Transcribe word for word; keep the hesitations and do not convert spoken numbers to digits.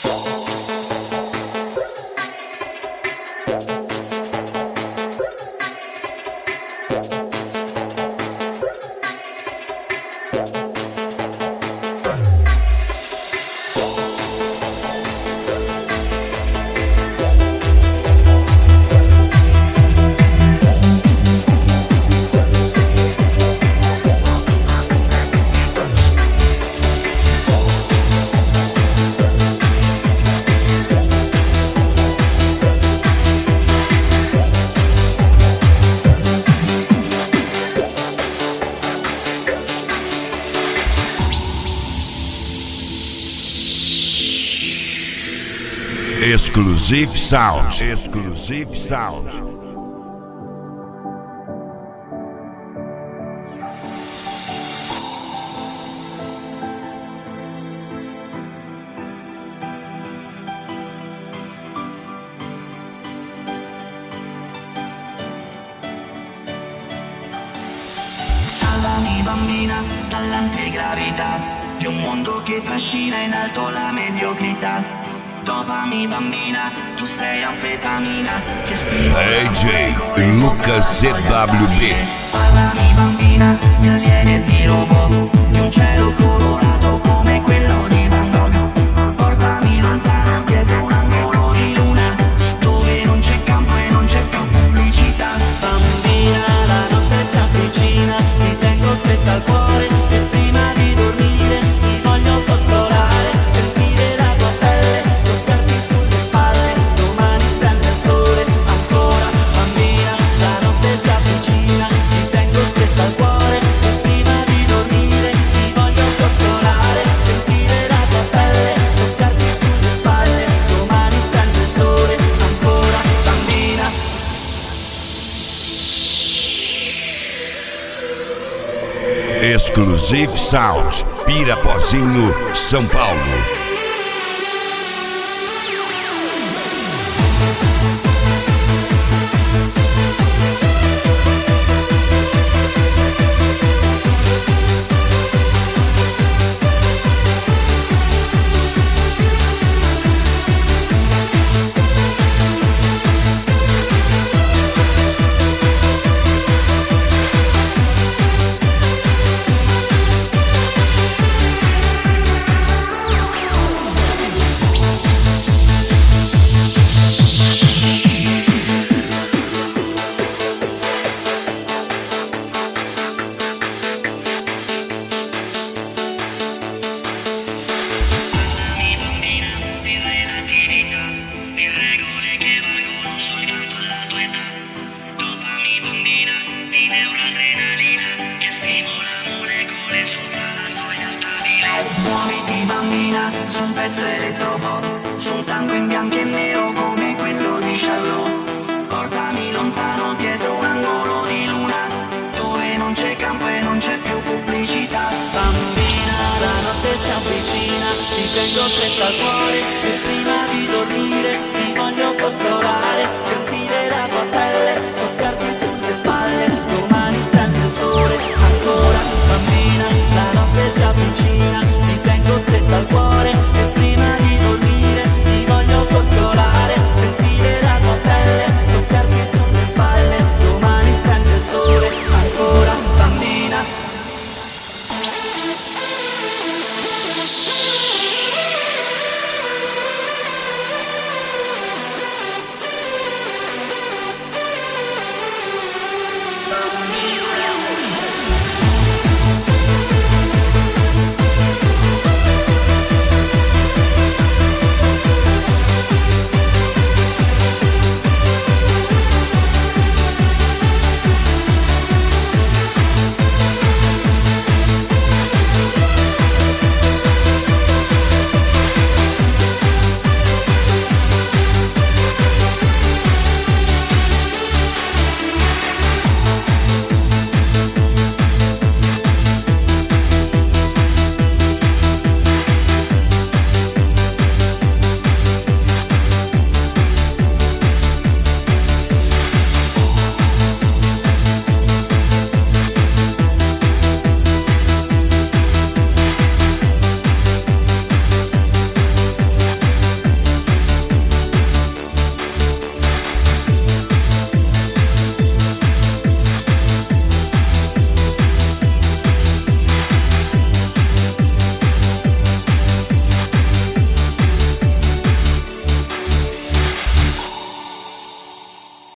Exclusive Sound. Exclusive Sound. Salvami bambina dall'antigravità di un mondo che trascina in alto la mediocrità. Dopami bambina, tu sei anfetamina che stimola D J Lucas Z W B. Parlami bambina di alieni e di robot, di un cielo colorato come quello di Van Gogh. Portami lontano dietro un angolo di luna, dove non c'è campo e non c'è più pubblicità. Bambina, la notte si avvicina, ti tengo stretta al cuore e prima di dormire ti voglio controllare, sentire la tua pelle, toccarti sulle spalle, domani splende il sole ancora. Bambina, la notte si avvicina, ti tengo stretta al cuore e prima di dormire ti voglio controllare, sentire la tua pelle, toccarti sulle spalle, domani splende il sole ancora. Bambina. Exclusive Sound. Pirapozinho, São Paulo. Muoviti bambina su un pezzo elettropop, su un tango in bianco e nero come quello di Charlot. Portami lontano dietro un angolo di luna, dove non c'è campo e non c'è più pubblicità. Bambina, la notte si avvicina, ti tengo stretta al cuore e prima di dormire ti voglio controllare, sentire la tua pelle, toccarti sulle spalle, domani splende il sole ancora. Bambina, la notte si avvicina, ti tengo stretta al cuore